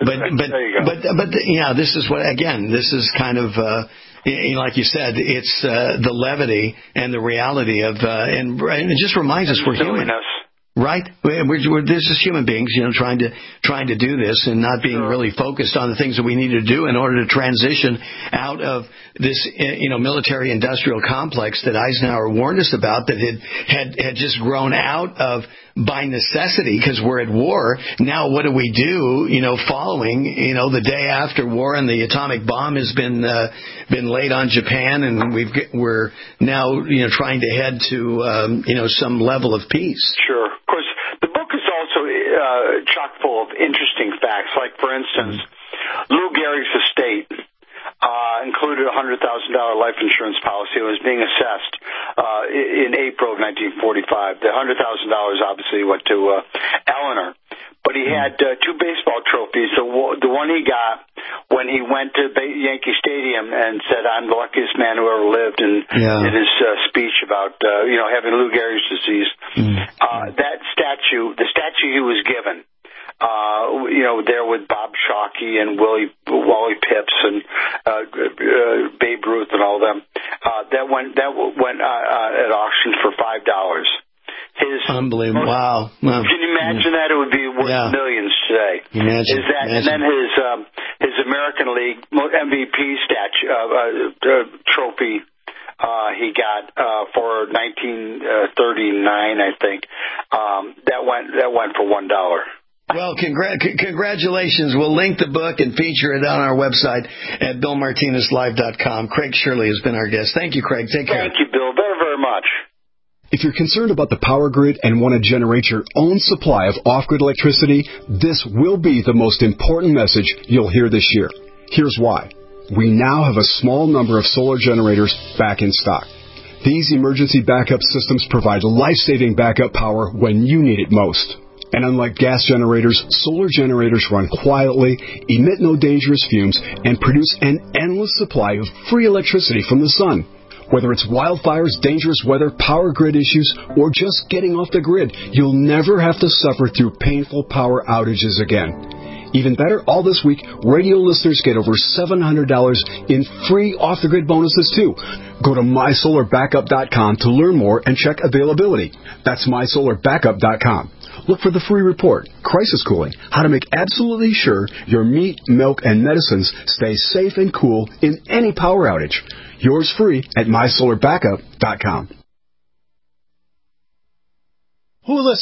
but yeah, this is this is kind of, like you said, it's the levity and the reality of, and it just reminds us we're human. Right? We're just human beings, you know, trying to do this and not being really focused on the things that we need to do in order to transition out of this, you know, military-industrial complex that Eisenhower warned us about, that had just grown out of by necessity because we're at war. Now what do we do, you know, following, you know, the day after war and the atomic bomb has been laid on Japan, and we're now, you know, trying to head to, you know, some level of peace. Sure. Of course, the book is also chock full of interesting facts. Like, for instance, Lou Gehrig's estate included a $100,000 life insurance policy. It was being assessed in April of 1945. The $100,000 obviously went to Eleanor. But he had two baseball trophies. The one he got when he went to Yankee Stadium and said, "I'm the luckiest man who ever lived," in his speech about having Lou Gehrig's disease. That statue, the statue he was given, there with Bob Shockey and Wally Pips and Babe Ruth and all them, that went at auction for $5. Unbelievable! Wow. Can you imagine that? It would be worth millions today. Imagine. And then his American League MVP trophy he got for 1939, I think. That went for $1. Well, congratulations. We'll link the book and feature it on our website at BillMartinezLive.com. Craig Shirley has been our guest. Thank you, Craig. Take care. Thank you, Bill, very, very much. If you're concerned about the power grid and want to generate your own supply of off-grid electricity, this will be the most important message you'll hear this year. Here's why. We now have a small number of solar generators back in stock. These emergency backup systems provide life-saving backup power when you need it most. And unlike gas generators, solar generators run quietly, emit no dangerous fumes, and produce an endless supply of free electricity from the sun. Whether it's wildfires, dangerous weather, power grid issues, or just getting off the grid, you'll never have to suffer through painful power outages again. Even better, all this week, radio listeners get over $700 in free off-the-grid bonuses, too. Go to MySolarBackup.com to learn more and check availability. That's MySolarBackup.com. Look for the free report, Crisis Cooling, how to make absolutely sure your meat, milk, and medicines stay safe and cool in any power outage. Yours free at MySolarBackup.com. Who listens